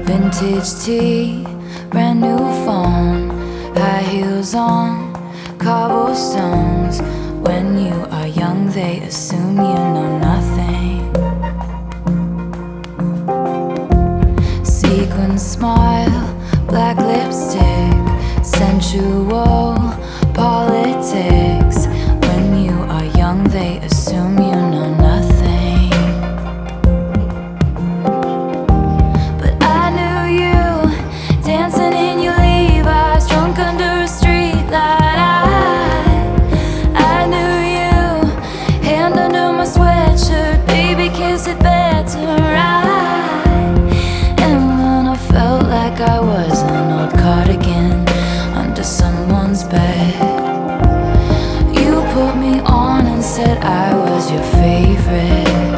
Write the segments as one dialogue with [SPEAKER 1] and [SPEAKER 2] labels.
[SPEAKER 1] Vintage tea, brand new phone, high heels on, cobblestones. When you are young, they assume you know nothing. Sequin smile, black lipstick, sensual politics. When you are young, they assume you know nothing. But I knew you, dancing in your Levi's, drunk under a street light. I knew you, hand under my sweatshirt, baby, kiss it better, right? And when I felt like I was an old cardigan under someone's bed, you put me on and said I was your favorite.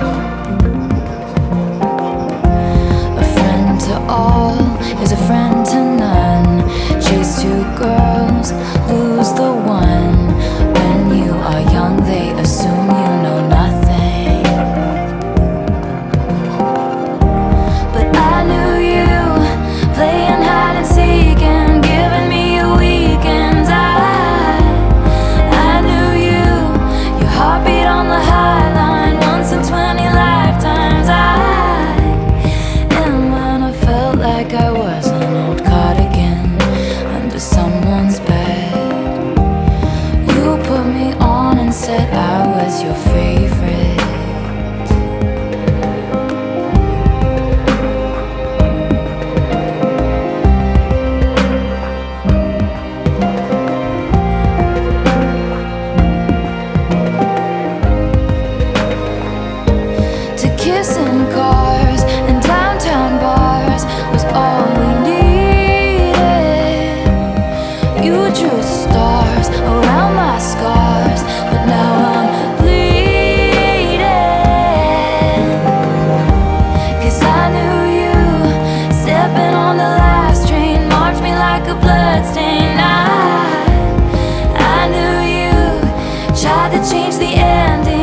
[SPEAKER 1] A friend to all is a friend to none. Chase two girls, lose the one. When you are young, they assume you know nothing. But I knew you, playing hide and seek and giving me your weekends. I knew you, your heartbeat on the high line, once in 20 lifetimes. And when I felt like I was an old cardigan under someone's bed, you put me on and said I was your favorite. To kiss in cars and downtown bars was all we needed. You drew stars around my scars, but now I'm bleeding. 'Cause I knew you, stepping on the last train, marked me like a bloodstain. I knew you, tried to change the ending.